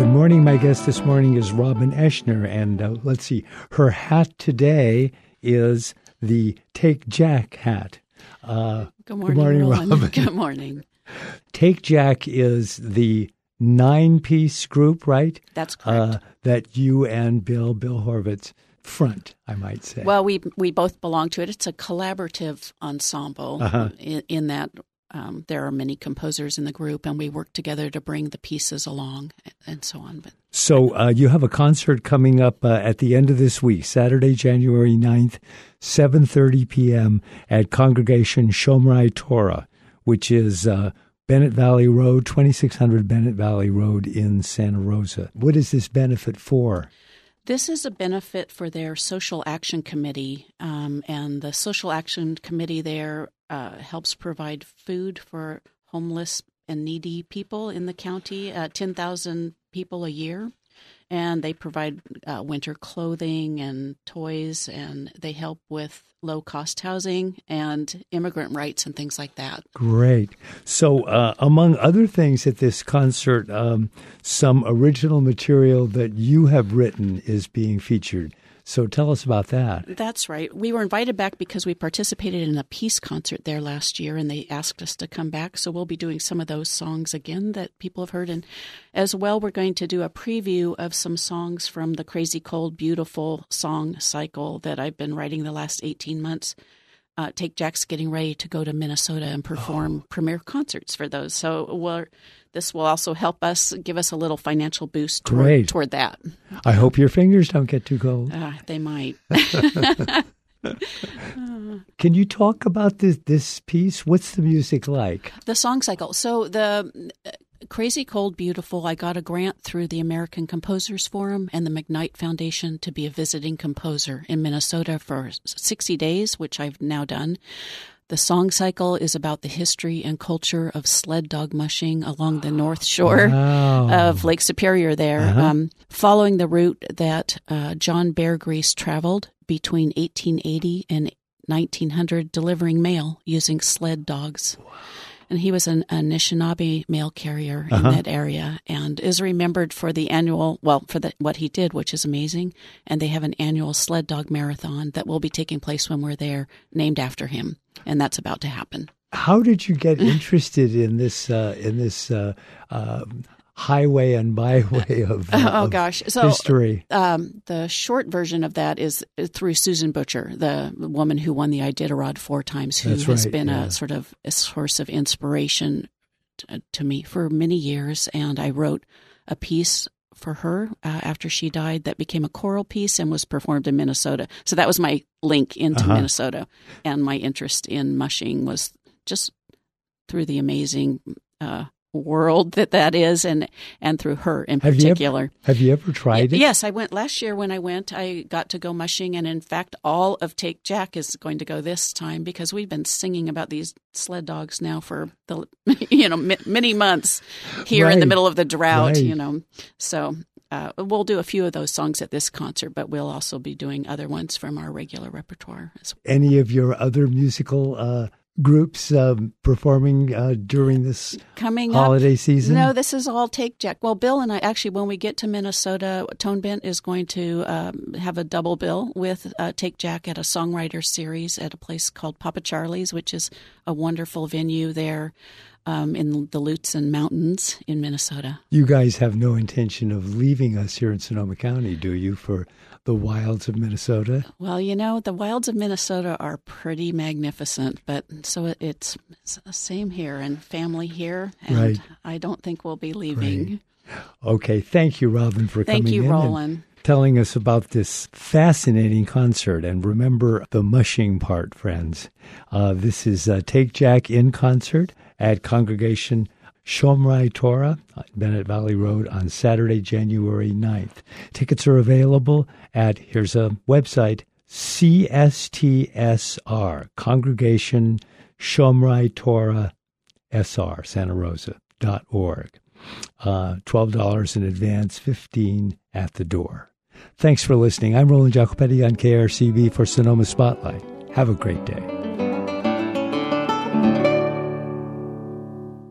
Good morning. My guest this morning is Robin Eschner, and let's see, her hat today is the Take Jack hat. Good morning, Robin. Good morning. Take Jack is the 9-piece group, right? That's correct. That you and Bill Horvitz front, I might say. Well, we both belong to it. It's a collaborative ensemble in that there are many composers in the group, and we work together to bring the pieces along and so on. So you have a concert coming up at the end of this week, Saturday, January 9th, 7:30 p.m. at Congregation Shomrai Torah, which is Bennett Valley Road, 2600 Bennett Valley Road in Santa Rosa. What is this benefit for? This is a benefit for their Social Action Committee, and the Social Action Committee there helps provide food for homeless and needy people in the county, 10,000 people a year. And they provide winter clothing and toys, and they help with low-cost housing and immigrant rights and things like that. Great. So among other things at this concert, some original material that you have written is being featured. So tell us about that. That's right. We were invited back because we participated in a peace concert there last year, and they asked us to come back. So we'll be doing some of those songs again that people have heard. And as well, we're going to do a preview of some songs from the Crazy Cold Beautiful song cycle that I've been writing the last 18 months. Take Jack's getting ready to go to Minnesota and perform premiere concerts for those. So this will also help us, give us a little financial boost toward that. I hope your fingers don't get too cold. They might. Can you talk about this piece? What's the music like? The song cycle. So the Crazy Cold Beautiful, I got a grant through the American Composers Forum and the McKnight Foundation to be a visiting composer in Minnesota for 60 days, which I've now done. The song cycle is about the history and culture of sled dog mushing along the north shore of Lake Superior there, following the route that John Bear Grease traveled between 1880 and 1900, delivering mail using sled dogs. Wow. And he was an Anishinaabe mail carrier in that area, and is remembered for the annual, what he did, which is amazing. And they have an annual sled dog marathon that will be taking place when we're there, named after him, and that's about to happen. How did you get interested in this highway and byway of history? The short version of that is through Susan Butcher, the woman who won the Iditarod 4 times, who has been a sort of a source of inspiration to me for many years. And I wrote a piece for her after she died that became a choral piece and was performed in Minnesota. So that was my link into Minnesota. And my interest in mushing was just through the amazing world that is, and through her in particular. Have you ever tried it? Yes, I went last year. When I went, I got to go mushing, and in fact, all of Take Jack is going to go this time because we've been singing about these sled dogs now for the many months here in the middle of the drought. So we'll do a few of those songs at this concert, but we'll also be doing other ones from our regular repertoire as well. Any of your other musical groups performing during this holiday season? No, this is all Take Jack. Well, Bill and I, actually, when we get to Minnesota, Tone Bent is going to have a double bill with Take Jack at a songwriter series at a place called Papa Charlie's, which is a wonderful venue there in the Lutsen Mountains in Minnesota. You guys have no intention of leaving us here in Sonoma County, do you, for the wilds of Minnesota? Well, the wilds of Minnesota are pretty magnificent, but so it's the same here, and family here, and I don't think we'll be leaving. Right. Okay, thank you, Robin, for coming in. Thank you, Roland. Telling us about this fascinating concert. And remember the mushing part, friends. This is Take Jack in concert at Congregation Shomrai Torah, Bennett Valley Road, on Saturday, January 9th. Tickets are available at, here's a website, CSTSR, Congregation Shomrai Torah SR, Santa Rosa.org. $12 in advance, $15 at the door. Thanks for listening. I'm Roland Jacopetti on KRCB for Sonoma Spotlight. Have a great day.